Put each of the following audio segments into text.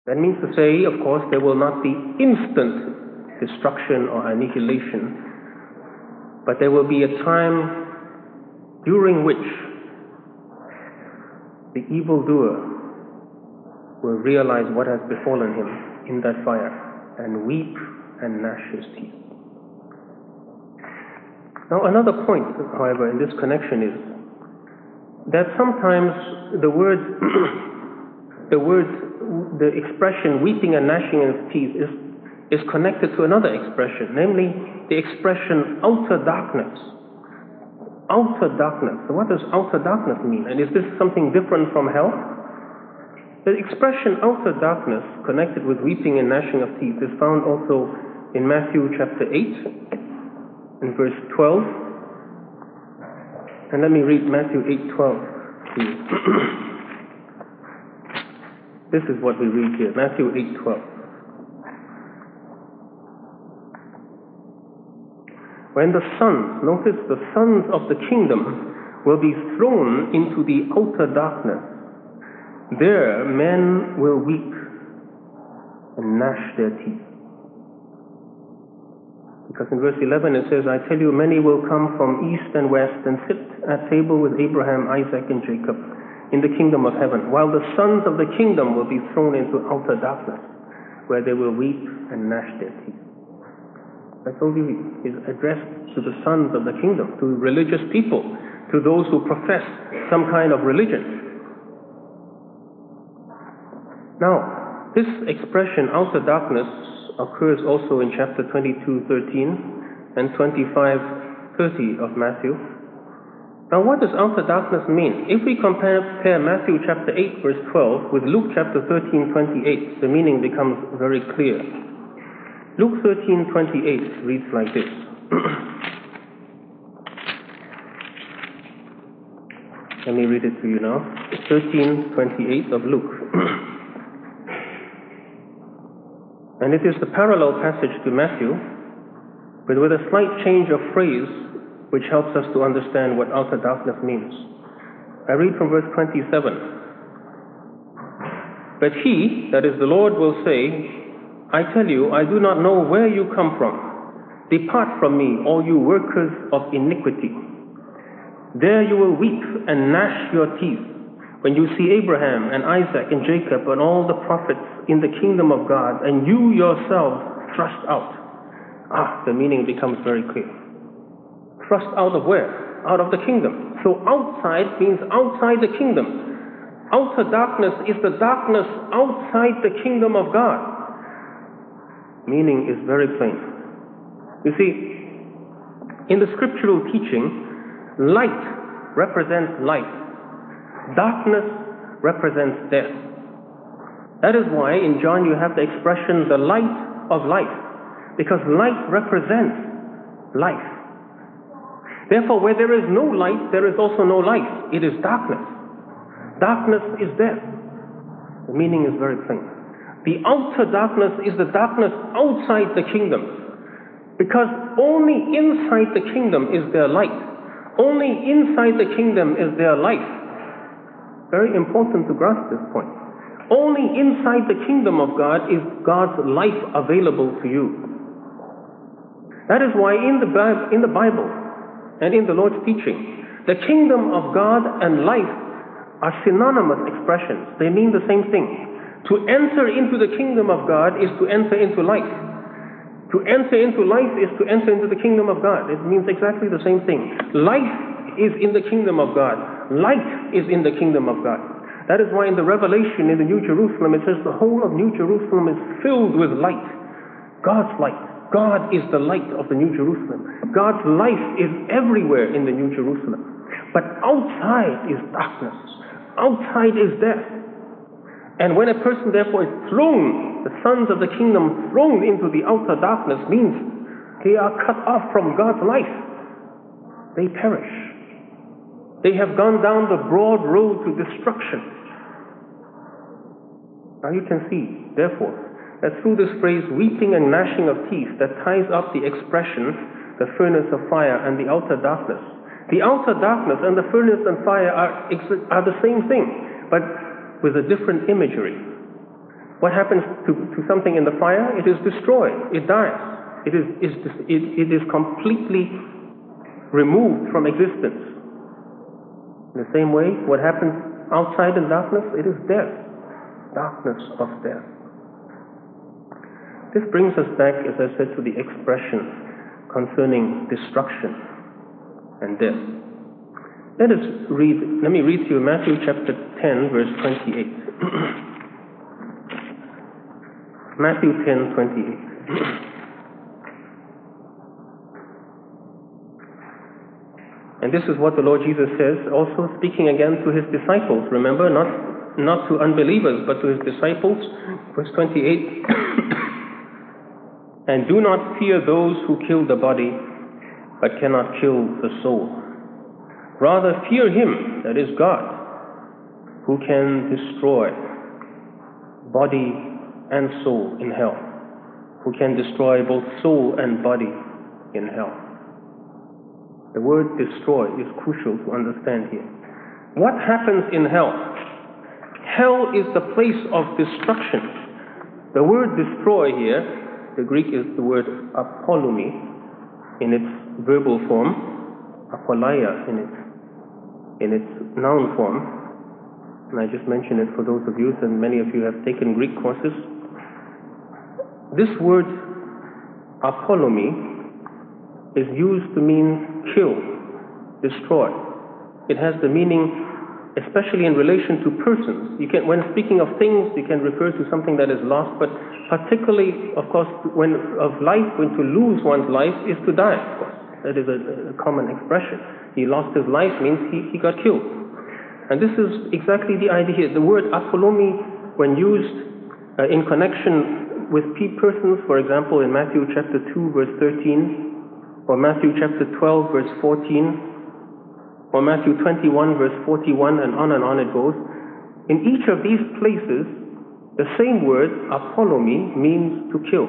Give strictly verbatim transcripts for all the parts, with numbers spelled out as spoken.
That means to say, of course, there will not be instant destruction or annihilation, but there will be a time during which the evildoer will realize what has befallen him in that fire and weep and gnash his teeth. Now, another point, however, in this connection is that sometimes the word, the word, the expression weeping and gnashing of teeth is, is connected to another expression, namely the expression outer darkness. Outer darkness. So what does outer darkness mean? And is this something different from hell? The expression outer darkness connected with weeping and gnashing of teeth is found also in Matthew chapter eight, in verse twelve. And let me read Matthew eight twelve to you. This is what we read here, Matthew eight twelve. When the sons, notice the sons of the kingdom will be thrown into the outer darkness, there men will weep and gnash their teeth. Because in verse eleven it says, I tell you, many will come from east and west and sit at table with Abraham, Isaac, and Jacob in the kingdom of heaven, while the sons of the kingdom will be thrown into outer darkness, where they will weep and gnash their teeth. I told you it is addressed to the sons of the kingdom, to religious people, to those who profess some kind of religion. Now, this expression, outer darkness, occurs also in chapter twenty-two thirteen and twenty-five thirty of Matthew. Now, what does outer darkness mean? If we compare, compare Matthew chapter eight verse twelve with Luke chapter thirteen twenty-eight, the meaning becomes very clear. Luke thirteen twenty-eight reads like this. Let me read it to you now. thirteen twenty-eight of Luke. And it is the parallel passage to Matthew, but with a slight change of phrase which helps us to understand what outer darkness means. I read from verse twenty-seven. But he, that is the Lord, will say, I tell you, I do not know where you come from. Depart from me, all you workers of iniquity. There you will weep and gnash your teeth when you see Abraham and Isaac and Jacob and all the prophets in the kingdom of God, and you yourselves thrust out. Ah, the meaning becomes very clear. Thrust out of where? Out of the kingdom. So outside means outside the kingdom. Outer darkness is the darkness outside the kingdom of God. Meaning is very plain. You see, in the scriptural teaching, light represents light. Darkness represents death. That is why in John you have the expression, the light of life, because light represents life. Therefore, where there is no light, there is also no life. It is darkness. Darkness is death. The meaning is very plain. The outer darkness is the darkness outside the kingdom, because only inside the kingdom is there light. Only inside the kingdom is there life. Very important to grasp this point. Only inside the kingdom of God is God's life available to you. That is why in the Bible, in the Bible and in the Lord's teaching, the kingdom of God and life are synonymous expressions. They mean the same thing. To enter into the kingdom of God is to enter into life. To enter into life is to enter into the kingdom of God. It means exactly the same thing. Life is in the kingdom of God. Light is in the kingdom of God. That is why in the Revelation in the New Jerusalem it says the whole of New Jerusalem is filled with light. God's light. God is the light of the New Jerusalem. God's life is everywhere in the New Jerusalem. But outside is darkness. Outside is death. And when a person therefore is thrown, the sons of the kingdom thrown into the outer darkness, means they are cut off from God's life. They perish. They have gone down the broad road to destruction. Now you can see, therefore, that through this phrase, weeping and gnashing of teeth, that ties up the expression, the furnace of fire and the outer darkness. The outer darkness and the furnace and fire are, are the same thing, but with a different imagery. What happens to, to something in the fire? It is destroyed. It dies. It is, is, it, it is completely removed from existence. In the same way, what happens outside in darkness? It is death. Darkness of death. This brings us back, as I said, to the expression concerning destruction and death. Let us read, let me read to you Matthew chapter ten, verse twenty-eight. Matthew ten, twenty-eight. And this is what the Lord Jesus says, also speaking again to his disciples. Remember, not, not to unbelievers, but to his disciples. Verse twenty-eight. And do not fear those who kill the body, but cannot kill the soul. Rather fear him, that is God, who can destroy body and soul in hell, who can destroy both soul and body in hell. The word destroy is crucial to understand here. What happens in hell? Hell is the place of destruction. The word destroy here, the Greek is the word apolumi in its verbal form, apoleia in its, in its noun form. And I just mentioned it for those of you, and many of you have taken Greek courses. This word apolumi is used to mean kill, destroy. It has the meaning, especially in relation to persons. You can, when speaking of things, you can refer to something that is lost, but particularly, of course, when of life, when to lose one's life is to die, of course. That is a, a common expression. He lost his life means he, he got killed. And this is exactly the idea here. The word apolumi, when used uh, in connection with persons, for example, in Matthew chapter two, verse thirteen, or Matthew chapter twelve, verse fourteen, or Matthew twenty-one, verse forty-one, and on and on it goes. In each of these places, the same word, apolumi, means to kill.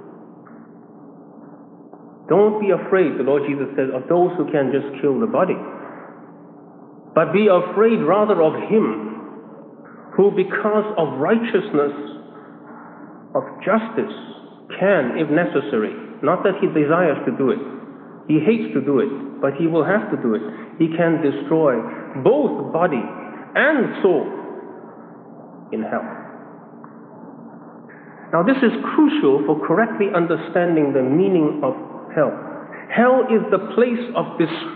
Don't be afraid, the Lord Jesus says, of those who can just kill the body. But be afraid rather of him who, because of righteousness, of justice, can, if necessary, not that he desires to do it, he hates to do it, but he will have to do it. He can destroy both body and soul in hell. Now this is crucial for correctly understanding the meaning of hell. Hell is the place of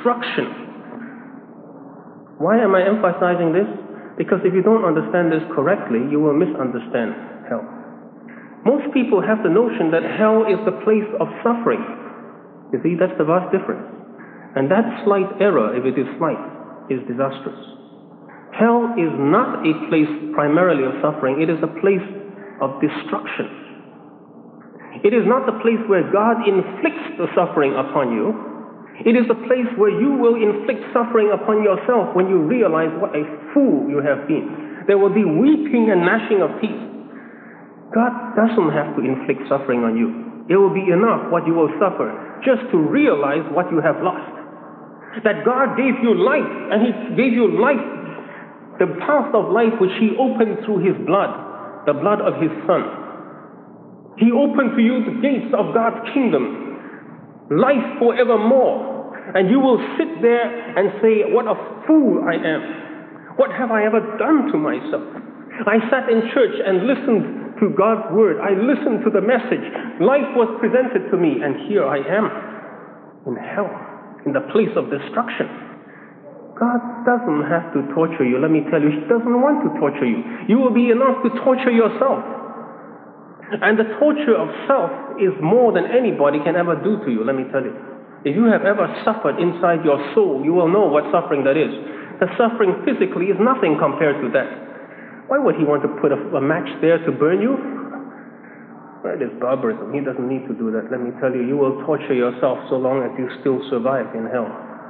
destruction. Why am I emphasizing this? Because if you don't understand this correctly, you will misunderstand hell. Most people have the notion that hell is the place of suffering. You see, that's the vast difference. And that slight error, if it is slight, is disastrous. Hell is not a place primarily of suffering. It is a place of destruction. It is not the place where God inflicts the suffering upon you. It is the place where you will inflict suffering upon yourself when you realize what a fool you have been. There will be weeping and gnashing of teeth. God doesn't have to inflict suffering on you. It will be enough what you will suffer just to realize what you have lost. That God gave you life, and He gave you life, the path of life which He opened through His blood, the blood of His Son. He opened to you the gates of God's kingdom, life forevermore. And you will sit there and say, what a fool I am. What have I ever done to myself? I sat in church and listened to God's word. I listened to the message. Life was presented to me, and here I am in hell, in the place of destruction. God doesn't have to torture you. Let me tell you, He doesn't want to torture you. You will be enough to torture yourself. And the torture of self is more than anybody can ever do to you, let me tell you. If you have ever suffered inside your soul, you will know what suffering that is. The suffering physically is nothing compared to that. Why would He want to put a, a match there to burn you? That is barbarism. He doesn't need to do that. Let me tell you, you will torture yourself so long as you still survive in hell.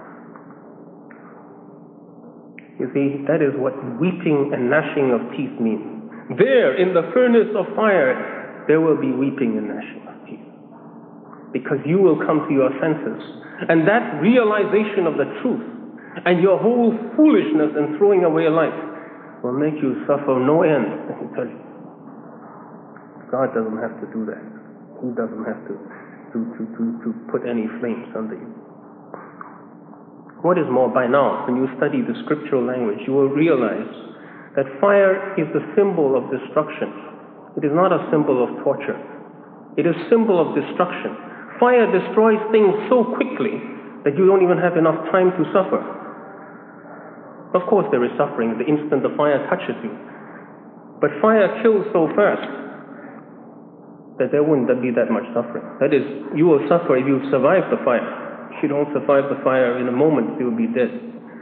You see, that is what weeping and gnashing of teeth means. There, in the furnace of fire, there will be weeping and gnashing of teeth. Because you will come to your senses. And that realization of the truth and your whole foolishness in throwing away life will make you suffer no end, let me tell you. God doesn't have to do that. He doesn't have to, to, to, to, to put any flames under you. What is more, by now, when you study the scriptural language, you will realize that fire is the symbol of destruction. It is not a symbol of torture. It is a symbol of destruction. Fire destroys things so quickly that you don't even have enough time to suffer. Of course, there is suffering the instant the fire touches you. But fire kills so fast that there wouldn't be that much suffering. That is, you will suffer if you survive the fire. If you don't survive the fire, in a moment you will be dead.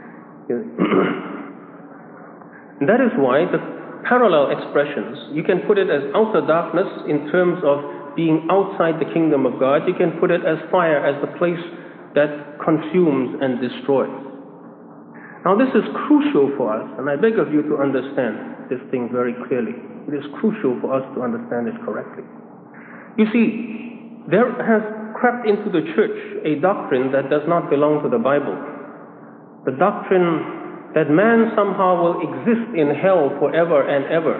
And that is why the parallel expressions, you can put it as outer darkness in terms of being outside the kingdom of God. You can put it as fire, as the place that consumes and destroys. Now this is crucial for us, and I beg of you to understand this thing very clearly. It is crucial for us to understand it correctly. You see, there has crept into the church a doctrine that does not belong to the Bible. The doctrine that man somehow will exist in hell forever and ever.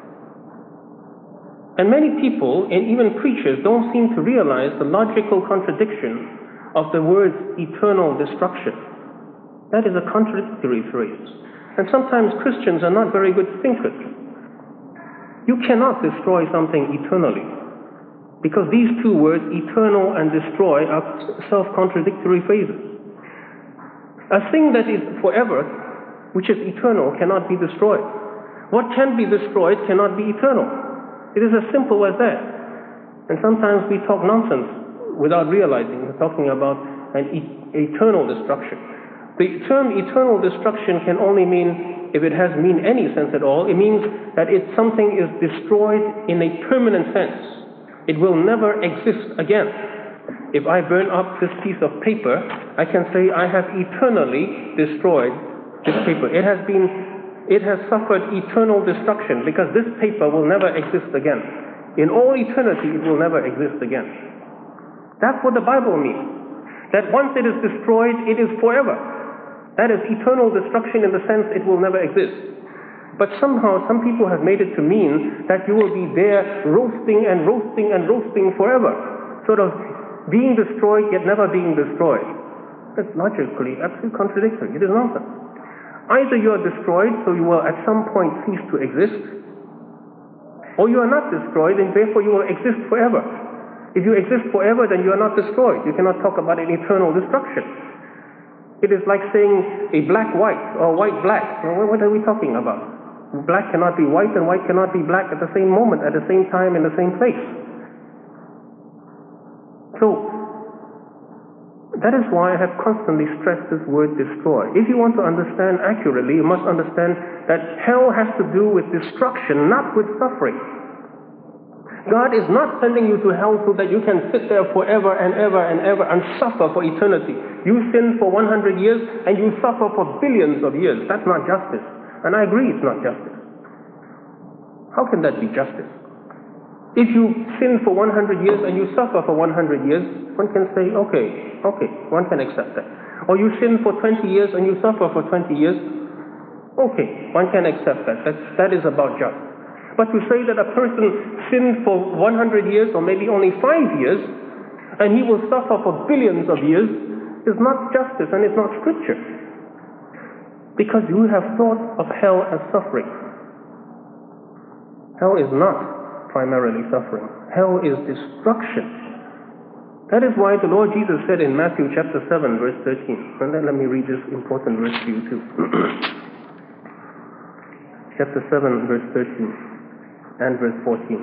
And many people, and even preachers, don't seem to realize the logical contradiction of the words eternal destruction. That is a contradictory phrase. And sometimes Christians are not very good thinkers. You cannot destroy something eternally, because these two words, eternal and destroy, are self-contradictory phrases. A thing that is forever, which is eternal, cannot be destroyed. What can be destroyed cannot be eternal. It is as simple as that. And sometimes we talk nonsense without realizing we're talking about an e- eternal destruction. The term eternal destruction can only mean, if it has mean any sense at all, it means that it's something is destroyed in a permanent sense. It will never exist again. If I burn up this piece of paper, I can say I have eternally destroyed this paper. It has been, it has suffered eternal destruction, because this paper will never exist again. In all eternity, it will never exist again. That's what the Bible means. That once it is destroyed, it is forever. That is eternal destruction in the sense it will never exist. But somehow, some people have made it to mean that you will be there roasting and roasting and roasting forever. Sort of being destroyed, yet never being destroyed. That's logically absolutely contradictory. It is nonsense. Either you are destroyed, so you will at some point cease to exist, or you are not destroyed, and therefore you will exist forever. If you exist forever, then you are not destroyed. You cannot talk about an eternal destruction. It is like saying a black-white or white-black. What are we talking about? Black cannot be white, and white cannot be black at the same moment, at the same time, in the same place. So, that is why I have constantly stressed this word destroy. If you want to understand accurately, you must understand that hell has to do with destruction, not with suffering. God is not sending you to hell so that you can sit there forever and ever and ever and suffer for eternity. You sin for one hundred years and you suffer for billions of years. That's not justice. And I agree it's not justice. How can that be justice? If you sin for one hundred years and you suffer for one hundred years, one can say, okay, okay, one can accept that. Or you sin for twenty years and you suffer for twenty years, okay, one can accept that. That, that is about justice. But to say that a person sinned for one hundred years or maybe only five years and he will suffer for billions of years is not justice, and it's not scripture. Because you have thought of hell as suffering. Hell is not primarily suffering. Hell is destruction. That is why the Lord Jesus said in Matthew chapter seven, verse thirteen. And then let me read this important verse to you too. Chapter seven, verse thirteen and verse fourteen.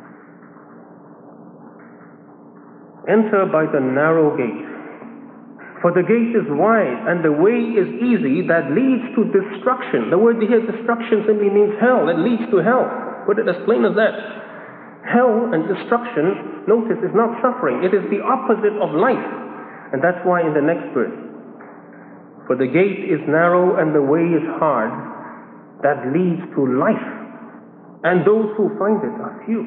Enter by the narrow gate, for the gate is wide and the way is easy that leads to destruction. The word here, destruction, simply means hell. It leads to hell. Put it as plain as that. Hell and destruction, notice, is not suffering. It is the opposite of life. And that's why in the next verse, for the gate is narrow and the way is hard that leads to life, and those who find it are few.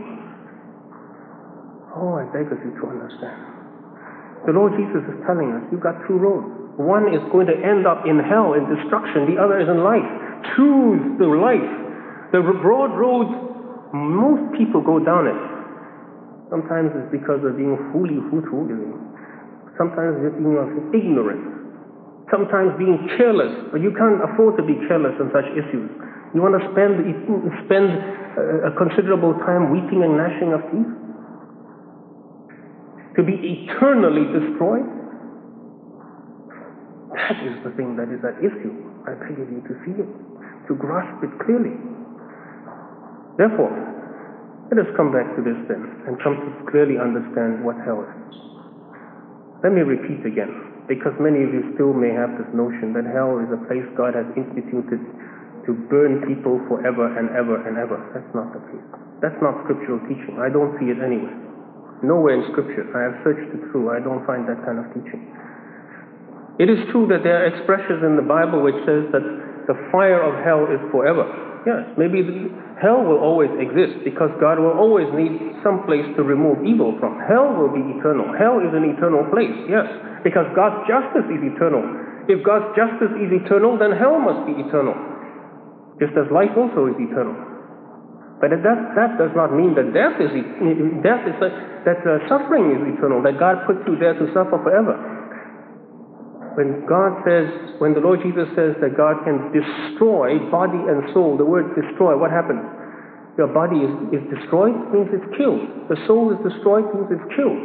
Oh, I beg of you to understand. The Lord Jesus is telling us, you've got two roads. One is going to end up in hell, in destruction. The other is in life. Choose the life. The broad road, most people go down it. Sometimes it's because of being huli-hutu. Sometimes it's being ignorant. Sometimes being careless. But you can't afford to be careless on such issues. You want to spend spend a considerable time weeping and gnashing of teeth? To be eternally destroyed? That is the thing that is at issue. I beg of you to see it, to grasp it clearly. Therefore, let us come back to this then, and come to clearly understand what hell is. Let me repeat again, because many of you still may have this notion that hell is a place God has instituted to burn people forever and ever and ever. That's not the case. That's not scriptural teaching. I don't see it anywhere. Nowhere in Scripture. I have searched it through. I don't find that kind of teaching. It is true that there are expressions in the Bible which says that the fire of hell is forever. Yes, maybe the, hell will always exist because God will always need some place to remove evil from. Hell will be eternal. Hell is an eternal place, yes, because God's justice is eternal. If God's justice is eternal, then hell must be eternal, just as life also is eternal. But that, that does not mean that death is death is that uh, suffering is eternal, that God puts you there to suffer forever. When God says, when the Lord Jesus says that God can destroy body and soul, the word destroy, what happens? Your body is, is destroyed, means it's killed. The soul is destroyed, means it's killed.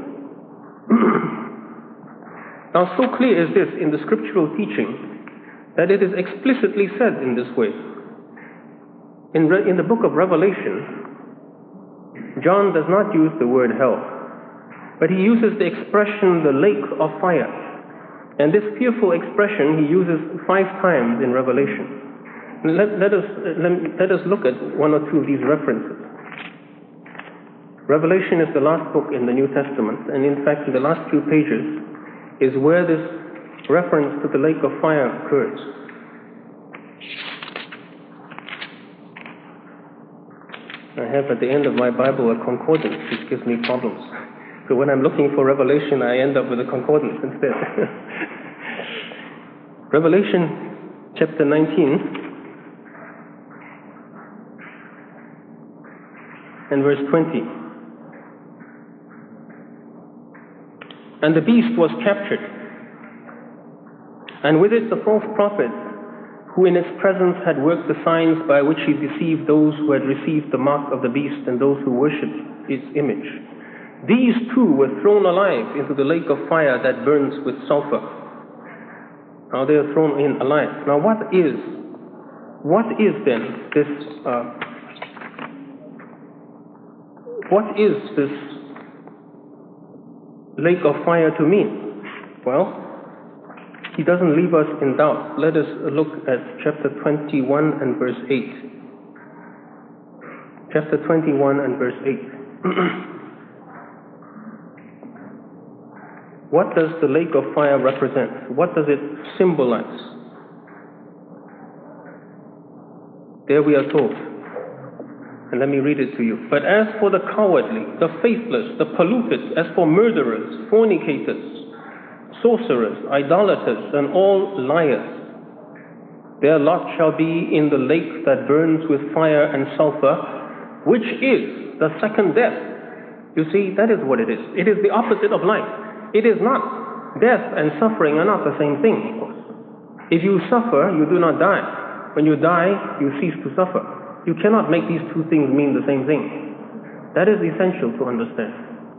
Now, so clear is this in the scriptural teaching that it is explicitly said in this way. In, Re- in the book of Revelation, John does not use the word hell, but he uses the expression the lake of fire. And this fearful expression he uses five times in Revelation. Let, let, us, let, let us look at one or two of these references. Revelation is the last book in the New Testament, and in fact, in the last few pages is where this reference to the lake of fire occurs. I have at the end of my Bible a concordance, which gives me problems. So when I'm looking for Revelation, I end up with a concordance instead. Revelation chapter nineteen and verse twenty. And the beast was captured, and with it the false prophet, who in its presence had worked the signs by which he deceived those who had received the mark of the beast and those who worshipped its image. These two were thrown alive into the lake of fire that burns with sulfur. Now they are thrown in alive. Now what is, what is then this, uh, what is this lake of fire to mean? Well, he doesn't leave us in doubt. Let us look at chapter twenty-one and verse eight. Chapter twenty-one and verse eight. What does the lake of fire represent? What does it symbolize? There we are told, and let me read it to you. But as for the cowardly, the faithless, the polluted, as for murderers, fornicators, sorcerers, idolaters, and all liars, their lot shall be in the lake that burns with fire and sulfur, which is the second death. You see, that is what it is. It is the opposite of life. It is not. Death and suffering are not the same thing, of course. If you suffer, you do not die. When you die, you cease to suffer. You cannot make these two things mean the same thing. That is essential to understand.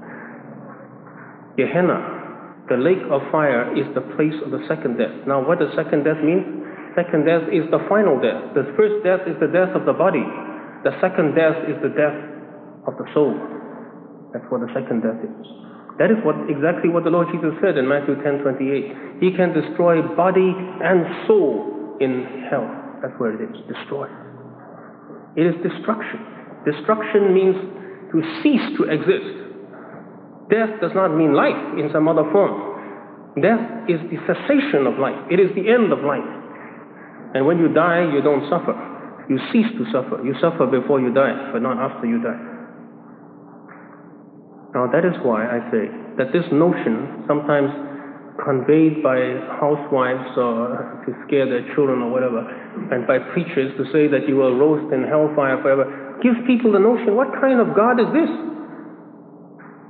Gehenna, the lake of fire, is the place of the second death. Now, what does second death mean? Second death is the final death. The first death is the death of the body. The second death is the death of the soul. That's what the second death is. That is what exactly what the Lord Jesus said in Matthew ten twenty-eight. He can destroy body and soul in hell. That's where it is, destroyed. It is destruction. Destruction means to cease to exist. Death does not mean life in some other form. Death is the cessation of life. It is the end of life. And when you die, you don't suffer. You cease to suffer. You suffer before you die, but not after you die. Now that is why I say that this notion, sometimes conveyed by housewives or to scare their children or whatever, and by preachers to say that you will roast in hellfire forever, gives people the notion, what kind of God is this?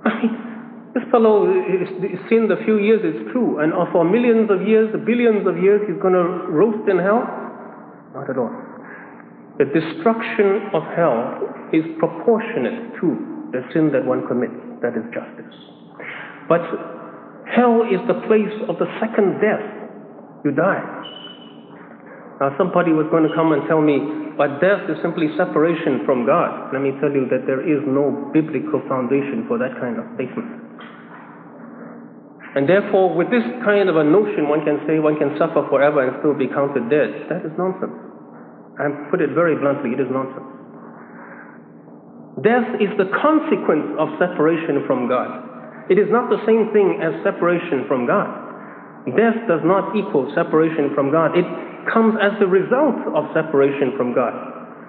This fellow is sinned a few years, it's true, and for millions of years, billions of years, he's going to roast in hell? Not at all. The destruction of hell is proportionate to the sin that one commits. That is justice. But hell is the place of the second death. You die. Now somebody was going to come and tell me, but death is simply separation from God. Let me tell you that there is no biblical foundation for that kind of statement. And therefore, with this kind of a notion, one can say one can suffer forever and still be counted dead. That is nonsense. I put it very bluntly, it is nonsense. Death is the consequence of separation from God. It is not the same thing as separation from God. Death does not equal separation from God. It comes as the result of separation from God.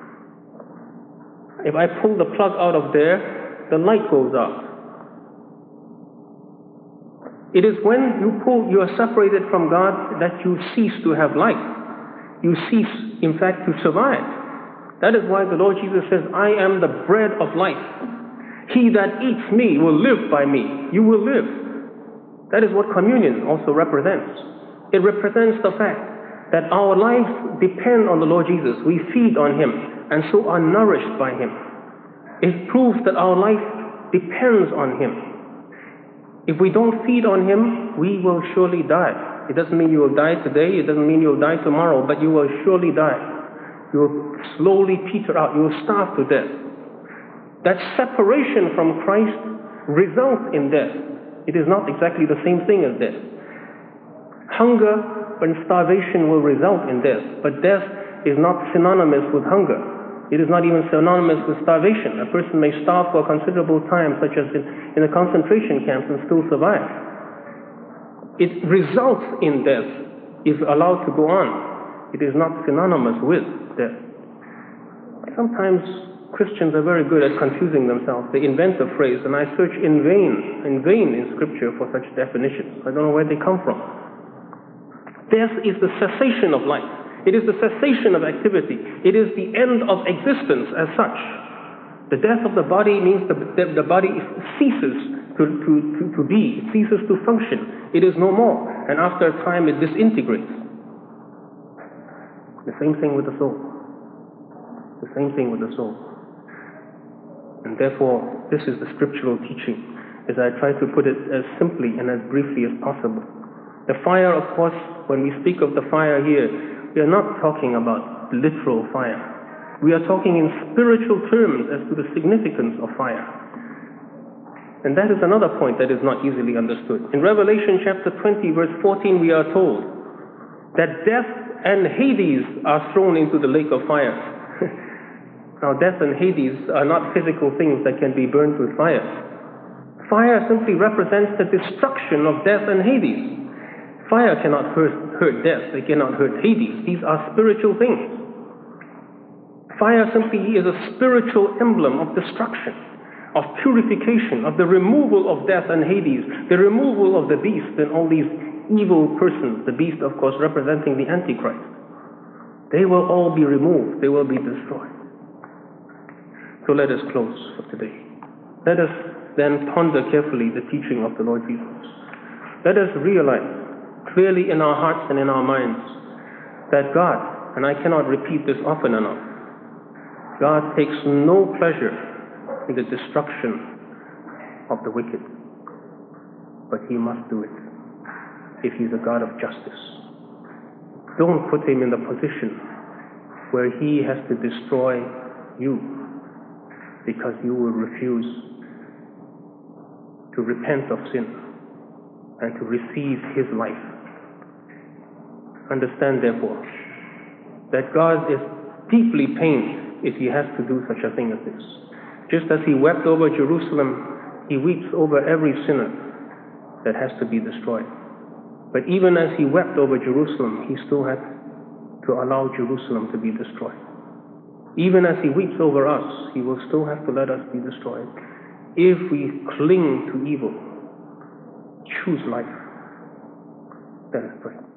If I pull the plug out of there, the light goes out. It is when you pull, you are separated from God that you cease to have life. You cease, in fact, to survive. That is why the Lord Jesus says, I am the bread of life. He that eats me will live by me. You will live. That is what communion also represents. It represents the fact that our lives depend on the Lord Jesus. We feed on Him and so are nourished by Him. It proves that our life depends on Him. If we don't feed on Him, we will surely die. It doesn't mean you will die today, it doesn't mean you will die tomorrow, but you will surely die. You will slowly peter out, you will starve to death. That separation from Christ results in death. It is not exactly the same thing as death. Hunger and starvation will result in death, but death is not synonymous with hunger. It is not even synonymous with starvation. A person may starve for a considerable time, such as in, in a concentration camp, and still survive. It results in death if allowed to go on. It is not synonymous with death. Sometimes Christians are very good at confusing themselves. They invent a phrase, and I search in vain, in vain in Scripture for such definitions. I don't know where they come from. Death is the cessation of life. It is the cessation of activity. It is the end of existence as such. The death of the body means the, the, the body ceases to, to, to, to be, it ceases to function. It is no more. And after a time it disintegrates. The same thing with the soul. The same thing with the soul. And therefore, this is the scriptural teaching, as I try to put it as simply and as briefly as possible. The fire, of course, when we speak of the fire here, we are not talking about literal fire. We are talking in spiritual terms as to the significance of fire. And that is another point that is not easily understood. In Revelation chapter twenty, verse fourteen, we are told that death and Hades are thrown into the lake of fire. Now, death and Hades are not physical things that can be burned with fire. Fire simply represents the destruction of death and Hades. Fire cannot hurt, hurt death. They cannot hurt Hades. These are spiritual things. Fire simply is a spiritual emblem of destruction, of purification, of the removal of death and Hades, the removal of the beast and all these evil persons, the beast, of course, representing the Antichrist. They will all be removed. They will be destroyed. So let us close for today. Let us then ponder carefully the teaching of the Lord Jesus. Let us realize clearly in our hearts and in our minds that God, and I cannot repeat this often enough, God takes no pleasure in the destruction of the wicked, but He must do it if He's a God of justice. Don't put Him in the position where He has to destroy you because you will refuse to repent of sin and to receive His life. Understand, therefore, that God is deeply pained if He has to do such a thing as this. Just as He wept over Jerusalem, He weeps over every sinner that has to be destroyed. But even as He wept over Jerusalem, He still had to allow Jerusalem to be destroyed. Even as He weeps over us, He will still have to let us be destroyed. If we cling to evil, choose life. Let us pray.